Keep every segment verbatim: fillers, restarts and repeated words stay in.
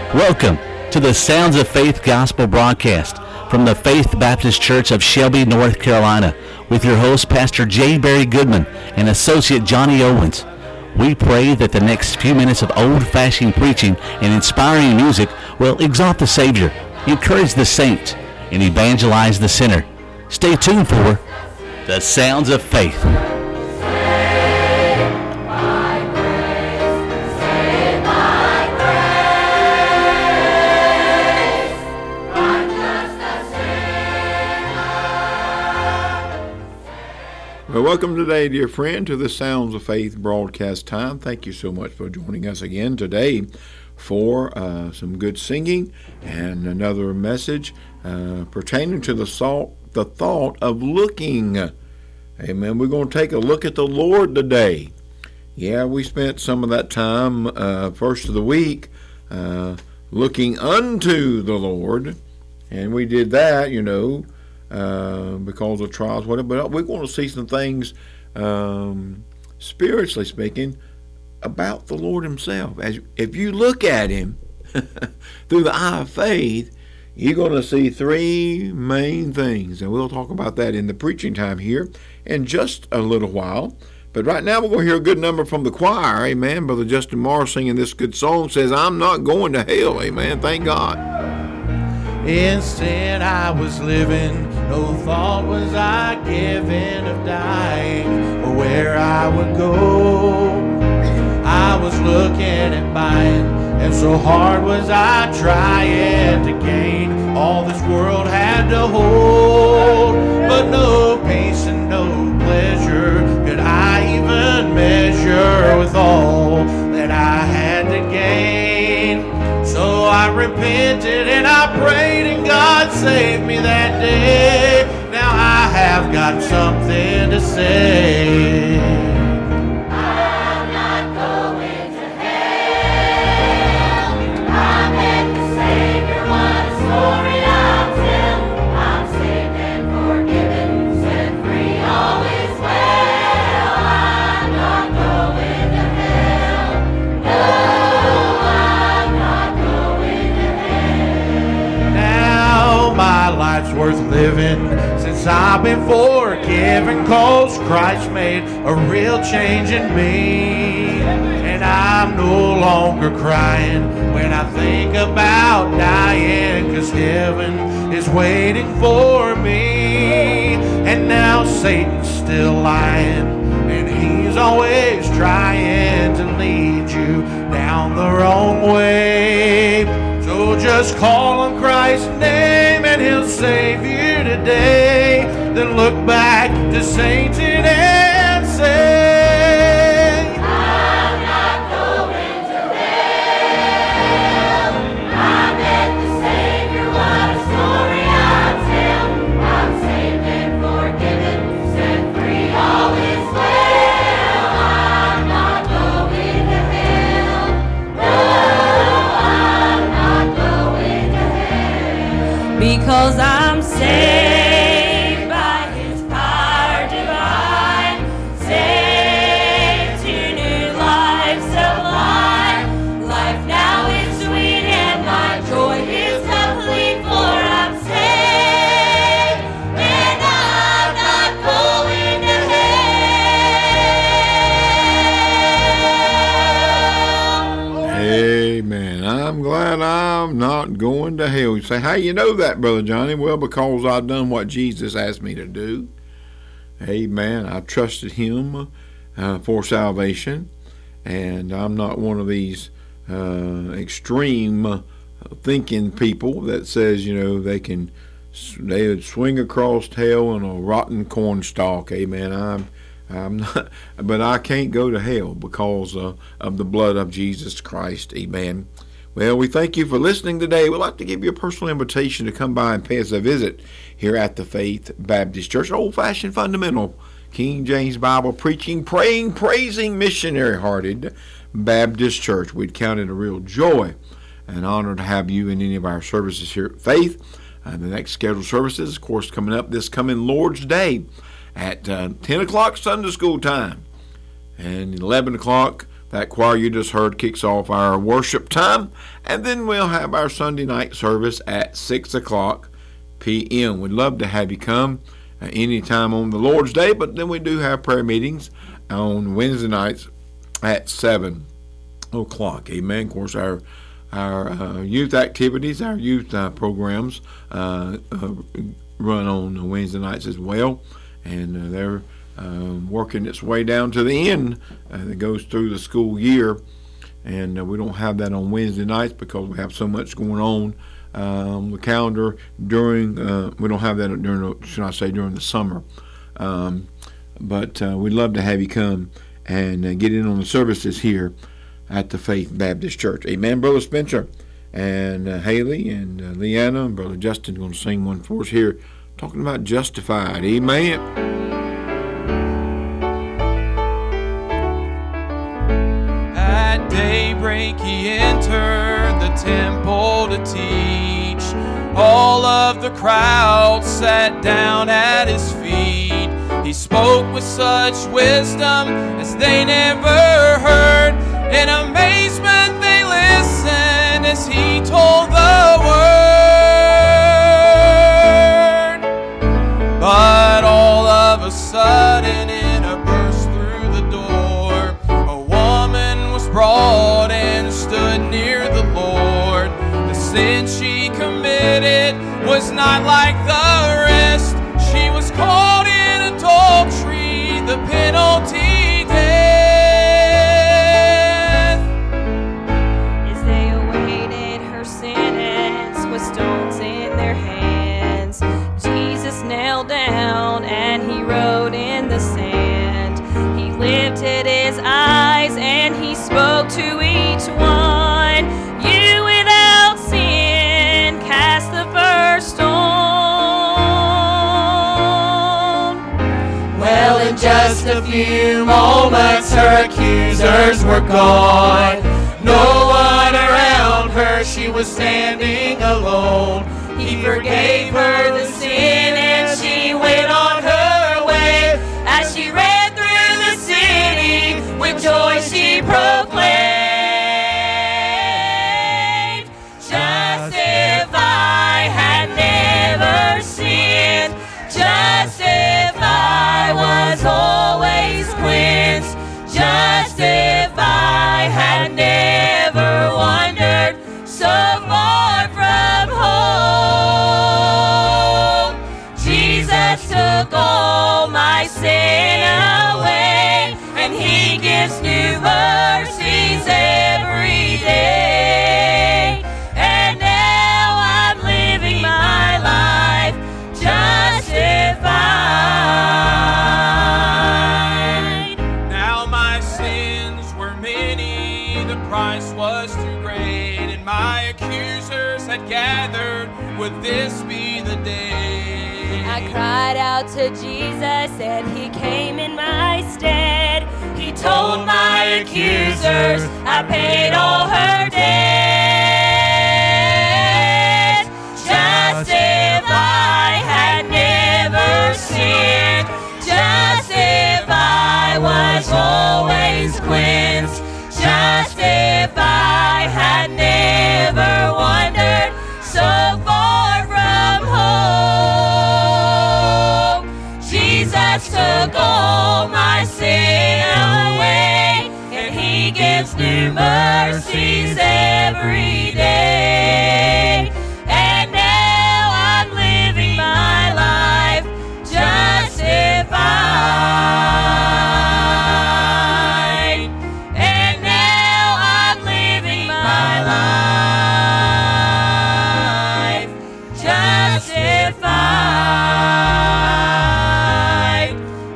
Welcome to the Sounds of Faith Gospel broadcast from the Faith Baptist Church of Shelby, North Carolina, with your host, Pastor J. Barry Goodman and Associate Johnny Owens. We pray that the next few minutes of old-fashioned preaching and inspiring music will exalt the Savior, encourage the saints, and evangelize the sinner. Stay tuned for the Sounds of Faith. Well, welcome today, dear friend, to the Sounds of Faith broadcast time. Thank you so much for joining us again today for uh, some good singing and another message uh, pertaining to the thought, the thought of looking. Amen. We're going to take a look at the Lord today. Yeah, we spent some of that time uh, first of the week uh, looking unto the Lord, and we did that, you know, Uh, because of trials, whatever. But we're going to see some things, um, spiritually speaking, about the Lord Himself. As if you look at Him through the eye of faith, you're going to see three main things, and we'll talk about that in the preaching time here in just a little while. But right now, we're going to hear a good number from the choir. Amen. Brother Justin Morris singing this good song says, "I'm not going to hell." Amen. Thank God. Instead I was living, no thought was I given of dying or where I would go. I was looking at buying, and so hard was I trying to gain all this world had to hold. But no peace and no pleasure could I even measure with all that I had to gain. So I repented and I prayed, and God saved me that day. Now I have got something to say. I'm not going to hell. I met the Savior, what a story I'll tell. I'm saved and forgiven, set free, all is well. I'm not going to hell. No. My life's worth living since I've been forgiven, 'cause Christ made a real change in me. And I'm no longer crying when I think about dying, 'cause heaven is waiting for me. And now Satan's still lying, and he's always trying to lead you down the wrong way. So just call on Christ's name and He'll save you today. Then look back to Satan and say, I'm not going to hell. I met the Savior, what a story I'll tell. I'm saved and forgiven, set free, all is well. I'm not going to hell. No. Because I'm saved by His power divine, saved to new life sublime. Life now is sweet and my joy is complete, for I'm saved and I'm not going to hell. Amen. I'm glad I'm not going to hell. You say, how you know that, Brother Johnny? Well, because I've done what Jesus asked me to do. Amen. I trusted Him uh, for salvation, and I'm not one of these uh, extreme uh, thinking people that says, you know, they can they would swing across hell in a rotten cornstalk. Amen. I'm I'm not, but I can't go to hell because uh, of the blood of Jesus Christ. Amen. Well, we thank you for listening today. We'd like to give you a personal invitation to come by and pay us a visit here at the Faith Baptist Church, old-fashioned fundamental King James Bible preaching, praying, praising, missionary-hearted Baptist Church. We'd count it a real joy and honor to have you in any of our services here at Faith. Uh, the next scheduled services, of course, coming up this coming Lord's Day at uh, ten o'clock Sunday school time and eleven o'clock That choir you just heard kicks off our worship time, and then we'll have our Sunday night service at six o'clock p m We'd love to have you come uh, anytime on the Lord's Day, but then we do have prayer meetings on Wednesday nights at seven o'clock. Amen. Of course, our our uh, youth activities, our youth uh, programs uh, uh, run on Wednesday nights as well, and uh, they're Um, working its way down to the end uh, that goes through the school year, and uh, we don't have that on Wednesday nights because we have so much going on um, the calendar during uh, we don't have that during the, should I say during the summer, um, but uh, we'd love to have you come and uh, get in on the services here at the Faith Baptist Church. Amen. Brother Spencer and uh, Haley and uh, Leanna and Brother Justin going to sing one for us here talking about justified. Amen. Daybreak he entered the temple to teach. All of the crowd sat down at his feet. He spoke with such wisdom as they never heard. In amazement they listened as he told the word. But all of a sudden in a burst through the door, a woman was brought and stood near the Lord. The sin she committed was not like the rest. She was caught in adultery, the penalty death. As they awaited her sentence with stones in their hands, Jesus knelt down and he wrote in the sand. He lifted his eyes and he spoke to each one. You without sin, cast the first stone. Well, in just a few moments her accusers were gone. No one around her, she was standing alone. He forgave her the sin and she went on her way. As she ran through the city, with joy she proclaimed, just if I had never sinned, just if I was always cleansed, just if I had never wandered so far from home. Jesus took all my sin away, and he gives new mercies every day. And now I'm living my life justified. Now my sins were many, the price was too great, and my accusers had gathered. Would this be the day? I cried out to Jesus and he came in my stead. He told my accusers I paid all her debt. Just if I had never sinned, just if I was always cleansed, just if I had never wandered so far from home. Jesus took all my sin away, and he gives new mercies every day. And now I'm living my life justified. And now I'm living my life justified,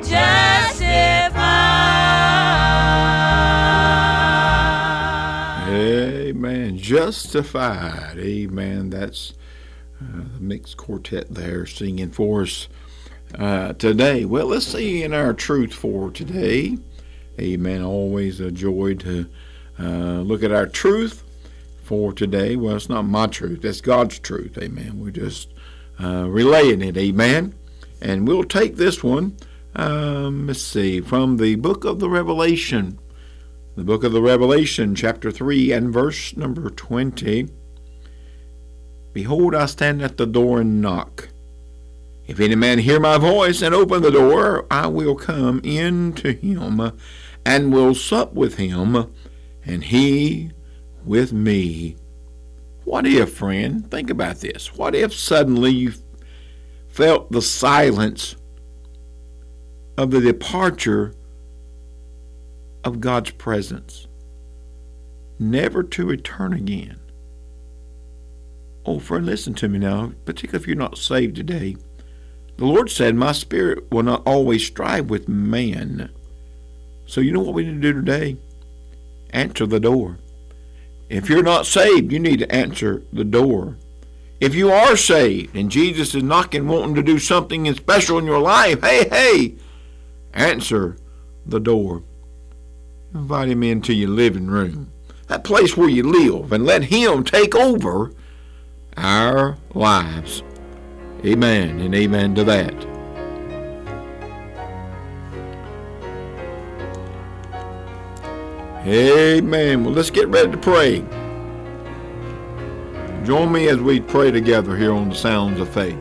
justified. Amen. Justified. Amen. That's uh, the mixed quartet there singing for us uh, today. Well, let's see in our truth for today. Amen. Always a joy to uh, look at our truth for today. Well, it's not my truth. That's God's truth. Amen. We're just uh, relaying it. Amen. And we'll take this one, um, let's see, from the book of the Revelation. The book of the Revelation, chapter three and verse number twenty. Behold, I stand at the door and knock. If any man hear my voice and open the door, I will come in to him and will sup with him, and he with me. What if, friend, think about this. What if suddenly you felt the silence of the departure of God's presence, never to return again? Oh, friend, listen to me now, particularly if you're not saved today. The Lord said, my spirit will not always strive with man. So you know what we need to do today? Answer the door. If you're not saved, you need to answer the door. If you are saved and Jesus is knocking, wanting to do something special in your life, hey, hey, answer the door. Invite him into your living room, that place where you live, and let him take over our lives. Amen and amen to that. Amen. Well, let's get ready to pray. Join me as we pray together here on the Sounds of Faith.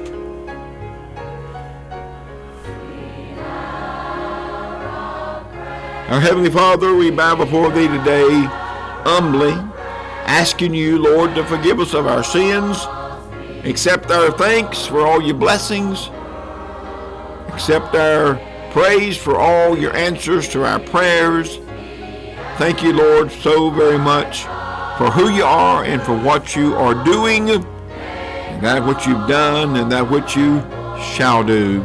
Our Heavenly Father, we bow before Thee today, humbly, asking You, Lord, to forgive us of our sins, accept our thanks for all Your blessings, accept our praise for all Your answers to our prayers. Thank You, Lord, so very much for who You are and for what You are doing, and that which You've done and that which You shall do.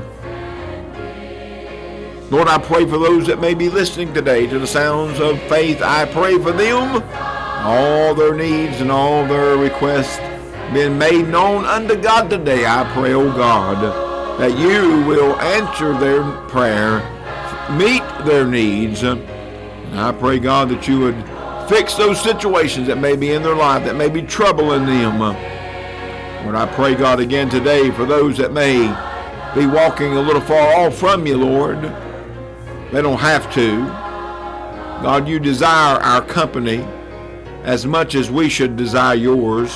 Lord, I pray for those that may be listening today to the Sounds of Faith. I pray for them, all their needs and all their requests being made known unto God today. I pray, oh God, that You will answer their prayer, meet their needs. And I pray, God, that You would fix those situations that may be in their life, that may be troubling them. Lord, I pray, God, again today for those that may be walking a little far off from You, Lord. They don't have to. God, You desire our company as much as we should desire Yours.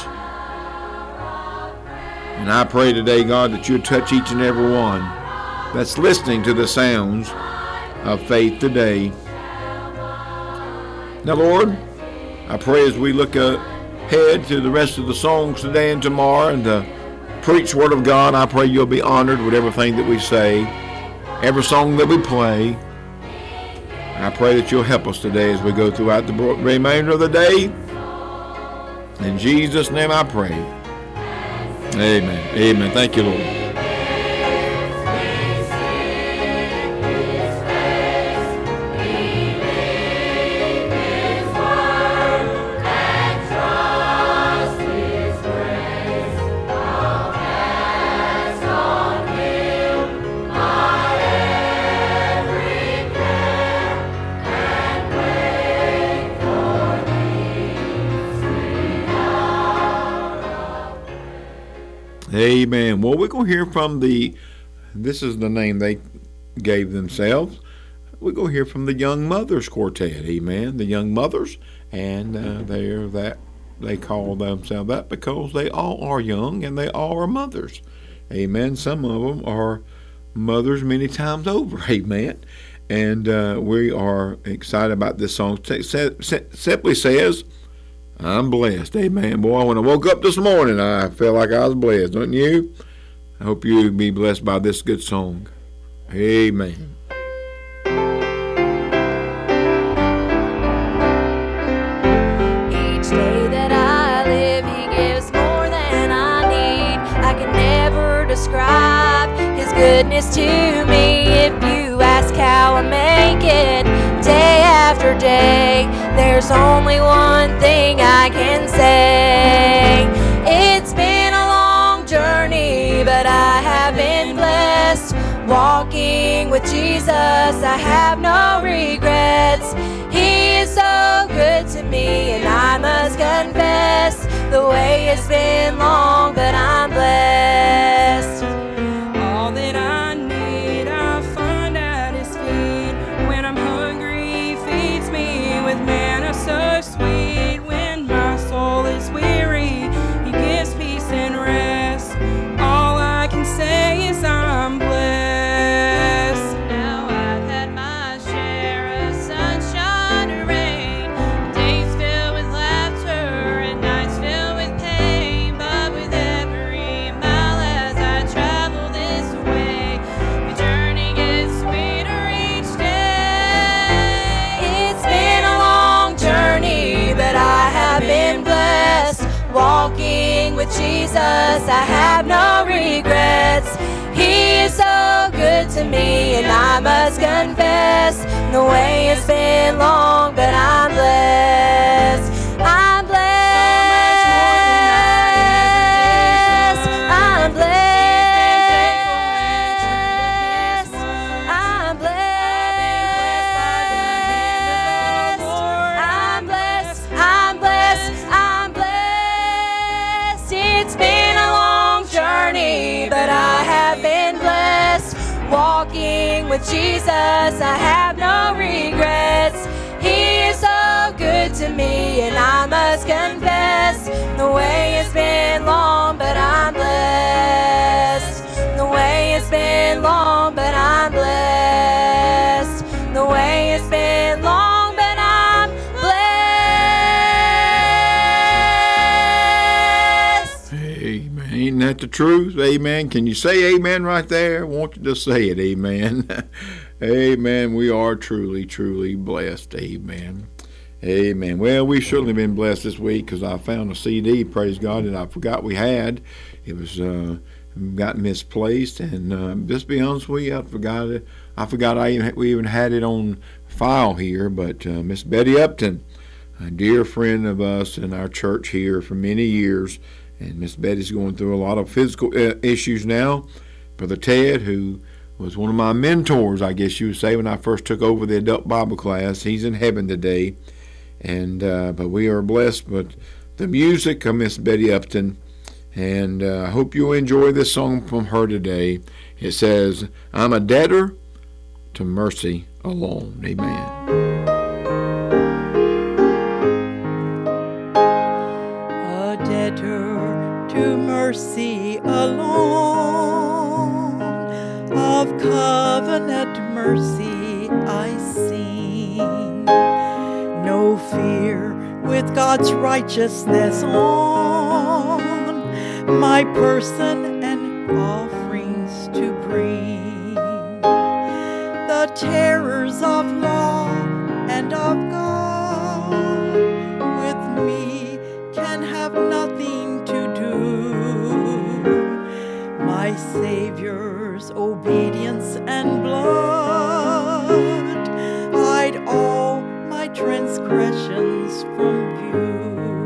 And I pray today, God, that You touch each and every one that's listening to the Sounds of Faith today. Now, Lord, I pray as we look ahead to the rest of the songs today and tomorrow and the preached Word of God, I pray You'll be honored with everything that we say, every song that we play. I pray that You'll help us today as we go throughout the remainder of the day. In Jesus' name I pray. Amen. Amen. Thank You, Lord. Amen. Well, we're going to hear from the, this is the name they gave themselves. We're going to hear from the Young Mothers Quartet. Amen. The Young Mothers, and uh, they're that, they call themselves that because they all are young and they all are mothers. Amen. Some of them are mothers many times over. Amen. And uh, we are excited about this song. It simply says, I'm blessed. Amen. Boy, when I woke up this morning, I felt like I was blessed. Don't you? I hope you be blessed by this good song. Amen. Each day that I live, He gives more than I need. I can never describe His goodness to me. If you ask how I make it day after day, there's only one thing I can say. It's been a long journey, but I have been blessed. Walking with Jesus, I have no regrets. He is so good to me, and I must confess, the way has been long, but I'm blessed. All that I need, I find at His feet. When I'm hungry, He feeds me with with Jesus, I have no regrets. He is so good to me, and I must confess, the way has been long, but I'm blessed. I'm blessed. I'm blessed. I'm blessed. I'm blessed. I'm blessed. I'm blessed. It's been a long journey, but I have been blessed. Walking with Jesus, I have no regrets. He is so good to me, and I must confess, the way has been long, but I'm blessed. The way has been long, but I'm blessed. The way has been long, but I'm blessed. Amen. Ain't that the truth? Amen. Can you say amen right there? I want you to say it. Amen. Amen. We are truly, truly blessed. Amen. Amen. Well, we've certainly been blessed this week because I found a C D, praise God, that I forgot we had. It was uh, got misplaced, and uh, just to be honest with you, I forgot it. I forgot I even we even had it on file here. But uh, Miss Betty Upton, a dear friend of us in our church here for many years, and Miss Betty's going through a lot of physical uh, issues now. Brother Ted, who was one of my mentors, I guess you would say, when I first took over the adult Bible class. He's in heaven today, and uh, but we are blessed with the music of Miss Betty Upton, and uh, I hope you'll enjoy this song from her today. It says, "I'm a debtor to mercy alone." Amen. A debtor to mercy alone, of covenant mercy I sing. No fear with God's righteousness on my person and offerings to bring. The terrors of law and of God with me can have nothing to do. My Savior's obedience and blood hide all my transgressions from view.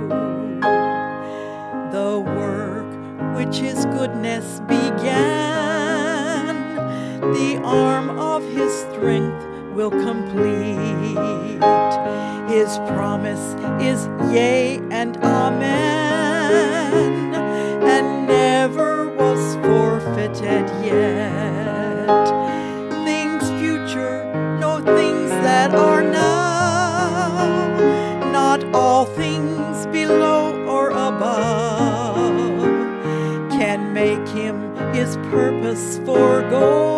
The work which His goodness began, the arm of His strength will complete. His promise is yea and amen, and never was forfeited yet. Things future, no things that are now, not all things below or above, can make Him His purpose forego,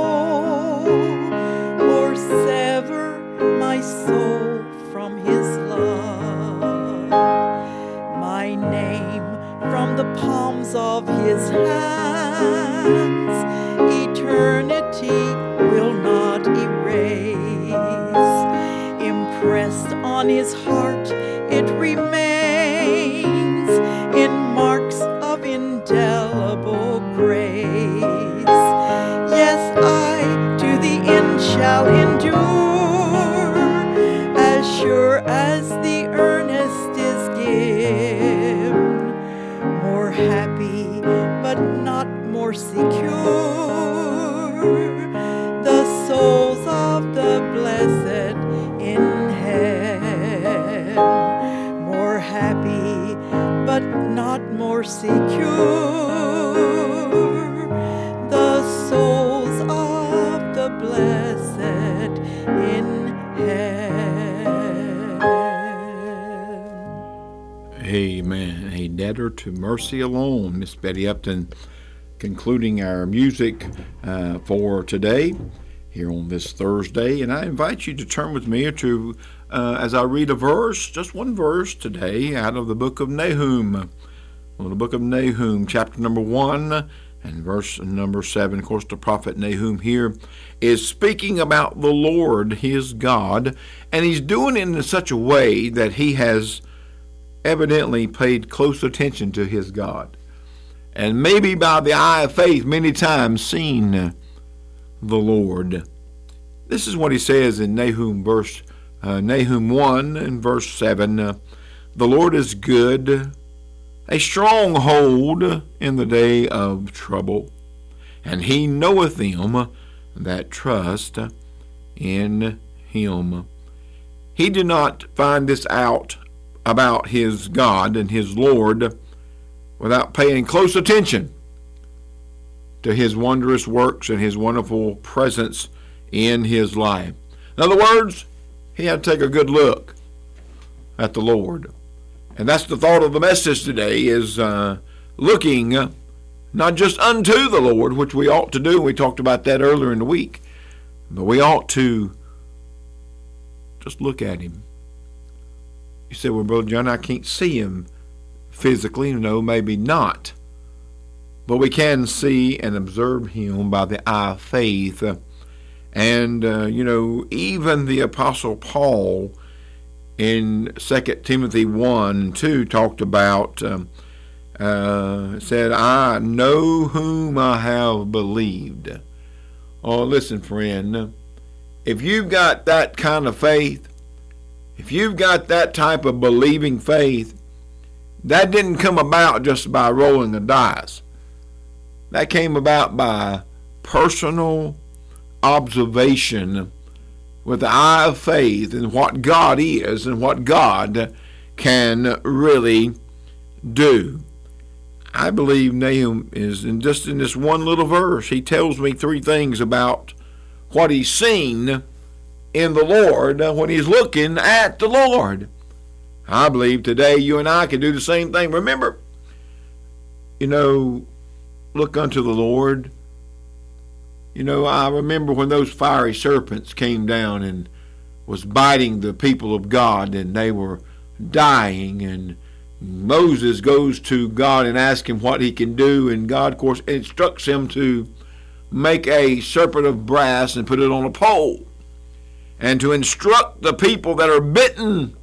or sever my soul from His love. My name from the palms of His hands, eternity will not erase. Impressed on His heart, it remains in marks of indelible grace. Yes, I to the end shall endure, as sure as the earnest is given. More happy, but not more secure, the souls of the blessed in heaven. More happy, but not more secure, the souls of the blessed in heaven. Amen. A debtor to mercy alone. Miss Betty Upton concluding our music uh, for today here on this Thursday. And I invite you to turn with me to, uh, as I read a verse, just one verse today out of the book of Nahum. Well, the book of Nahum, chapter number one and verse number seven. Of course, the prophet Nahum here is speaking about the Lord, his God, and he's doing it in such a way that he has evidently paid close attention to his God. and maybe by the eye of faith many times seen the Lord. This is what he says in Nahum verse uh, Nahum one and verse seven. Uh, the Lord is good, a stronghold in the day of trouble, and he knoweth them that trust in him. He did not find this out about his God and his Lord without paying close attention to his wondrous works and his wonderful presence in his life. In other words, he had to take a good look at the Lord. And that's the thought of the message today, is uh, looking uh, not just unto the Lord, which we ought to do. We talked about that earlier in the week. But we ought to just look at him. You say, well, Brother John, I can't see him physically. No, maybe not. But we can see and observe him by the eye of faith. And, uh, you know, even the Apostle Paul in Second Timothy one and two talked about, um, uh, said, I know whom I have believed. Oh, listen, friend, if you've got that kind of faith, if you've got that type of believing faith, that didn't come about just by rolling the dice. That came about by personal observation with the eye of faith in what God is and what God can really do. I believe Nahum is, in just in this one little verse, he tells me three things about what he's seen in the Lord when he's looking at the Lord. I believe today you and I can do the same thing. Remember, you know, look unto the Lord. You know, I remember when those fiery serpents came down and was biting the people of God, and they were dying, and Moses goes to God and asks him what he can do, and God, of course, instructs him to make a serpent of brass and put it on a pole, and to instruct the people that are bitten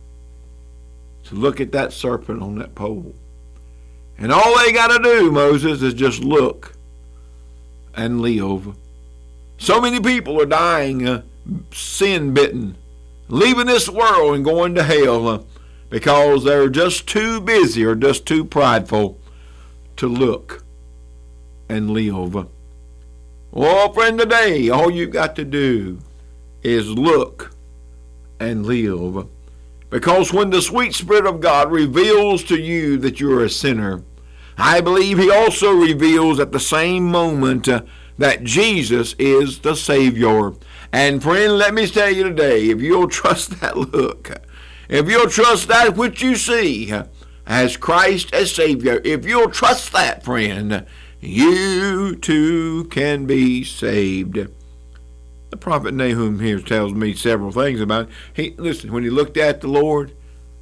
to look at that serpent on that pole. And all they got to do, Moses, is just look and live. So many people are dying, uh, sin-bitten, leaving this world and going to hell uh, because they're just too busy or just too prideful to look and live. Oh, friend, today, all you've got to do is look and live. Because when the sweet Spirit of God reveals to you that you're a sinner, I believe he also reveals at the same moment uh, that Jesus is the Savior. And friend, let me tell you today, if you'll trust that look, if you'll trust that which you see as Christ as Savior, if you'll trust that, friend, you too can be saved. The prophet Nahum here tells me several things about it. He, listen, when he looked at the Lord,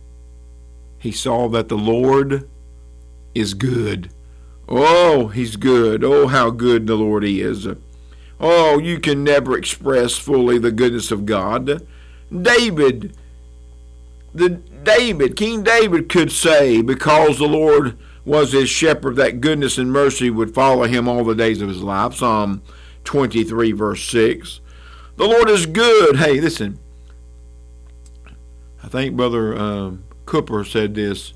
he saw that the Lord is good. Oh, he's good. Oh, how good the Lord is. Oh, you can never express fully the goodness of God. David, the David, King David could say, because the Lord was his shepherd, that goodness and mercy would follow him all the days of his life. Psalm twenty-three, verse six. The Lord is good. Hey, listen. I think Brother um, Cooper said this.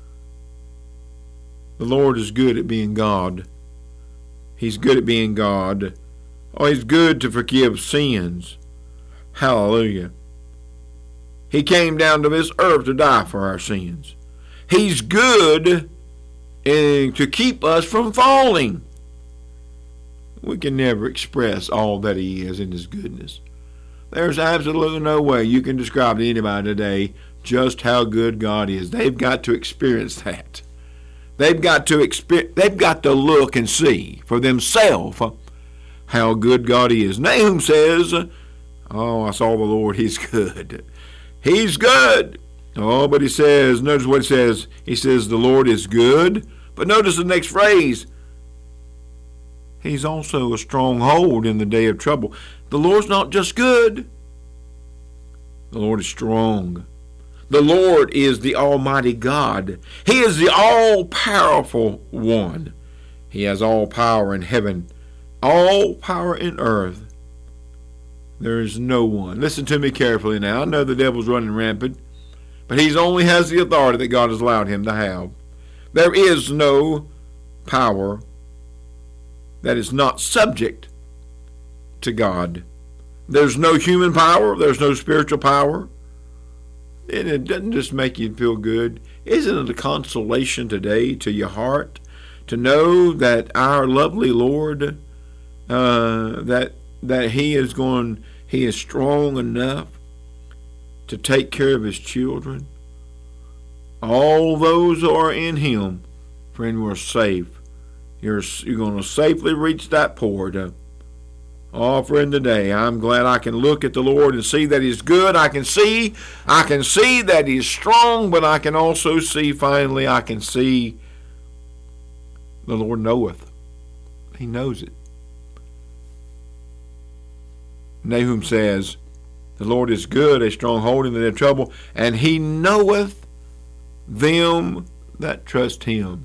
The Lord is good at being God. He's good at being God. Oh, he's good to forgive sins. Hallelujah. He came down to this earth to die for our sins. He's good in, to keep us from falling. We can never express all that he is in his goodness. There's absolutely no way you can describe to anybody today just how good God is. They've got to experience that. They've got to experience, they've got to look and see for themselves how good God is. Nahum says, oh, I saw the Lord, he's good. He's good. Oh, but he says, notice what he says. He says, the Lord is good. But notice the next phrase. He's also a stronghold in the day of trouble. The Lord's not just good. The Lord is strong. The Lord is the Almighty God. He is the all-powerful one. He has all power in heaven, all power in earth. There is no one. Listen to me carefully now. I know the devil's running rampant, but he only has the authority that God has allowed him to have. There is no power that is not subject to God. There's no human power. There's no spiritual power. And it doesn't just make you feel good. Isn't it a consolation today to your heart to know that our lovely Lord, uh, that that He is going, He is strong enough to take care of His children? All those who are in Him, friend, we're safe. You're you're going to safely reach that port. Uh, Oh, friend, today I'm glad I can look at the Lord and see that He's good. I can see, I can see that He's strong, but I can also see, finally, I can see the Lord knoweth. He knows it. Nahum says, the Lord is good, a stronghold in their trouble, and He knoweth them that trust Him.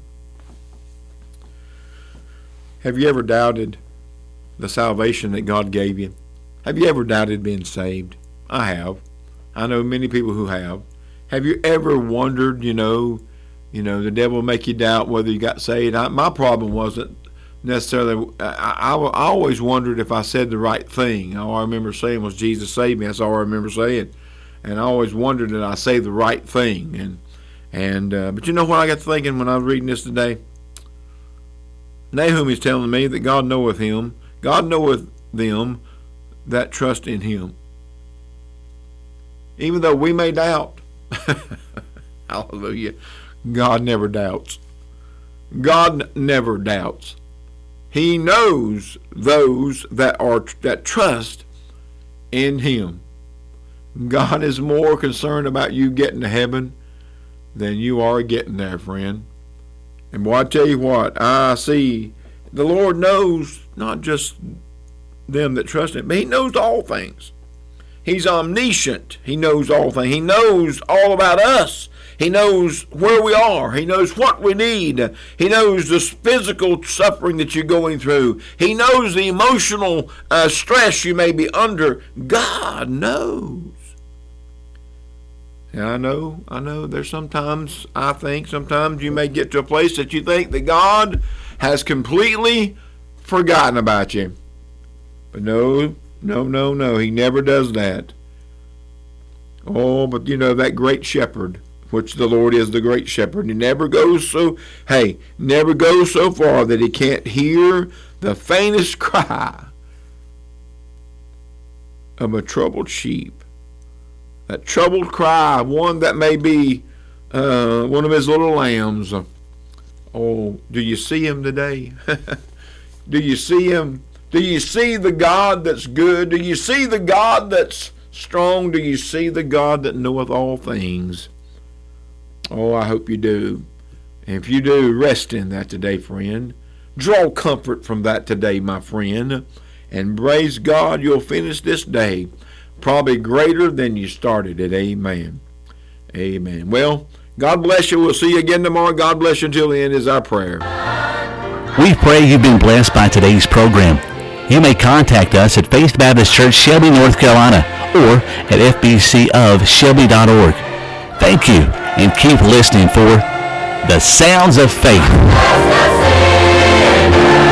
Have you ever doubted the salvation that God gave you? Have you ever doubted being saved? I have. I know many people who have. Have you ever wondered, you know, you know, the devil will make you doubt whether you got saved? I, my problem wasn't necessarily, I, I, I always wondered if I said the right thing. All I remember saying was, Jesus saved me. That's all I remember saying. And I always wondered that I say the right thing. And, and uh, but you know what I got to thinking when I was reading this today? Nahum is telling me that God knoweth him. God knoweth them that trust in Him. Even though we may doubt, hallelujah, God never doubts. God never doubts. He knows those that are that trust in Him. God is more concerned about you getting to heaven than you are getting there, friend. And boy, I tell you what, I see the Lord knows not just them that trust Him, but He knows all things. He's omniscient. He knows all things. He knows all about us. He knows where we are. He knows what we need. He knows the physical suffering that you're going through. He knows the emotional uh, stress you may be under. God knows. And I know, I know there's sometimes, I think, sometimes you may get to a place that you think that God has completely forgotten about you. But no, no, no, no. He never does that. Oh, but you know, that great shepherd, which the Lord is the great shepherd, he never goes so, hey, never goes so far that He can't hear the faintest cry of a troubled sheep. That troubled cry, one that may be uh, one of His little lambs. Oh, do you see Him today? Do you see Him? Do you see the God that's good? Do you see the God that's strong? Do you see the God that knoweth all things? Oh, I hope you do. And if you do, rest in that today, friend. Draw comfort from that today, my friend. And praise God, you'll finish this day probably greater than you started it. Amen. Amen. Well, God bless you. We'll see you again tomorrow. God bless you until the end is our prayer. We pray you've been blessed by today's program. You may contact us at Faith Baptist Church, Shelby, North Carolina, or at f b c of shelby dot org. Thank you, and keep listening for The Sounds of Faith.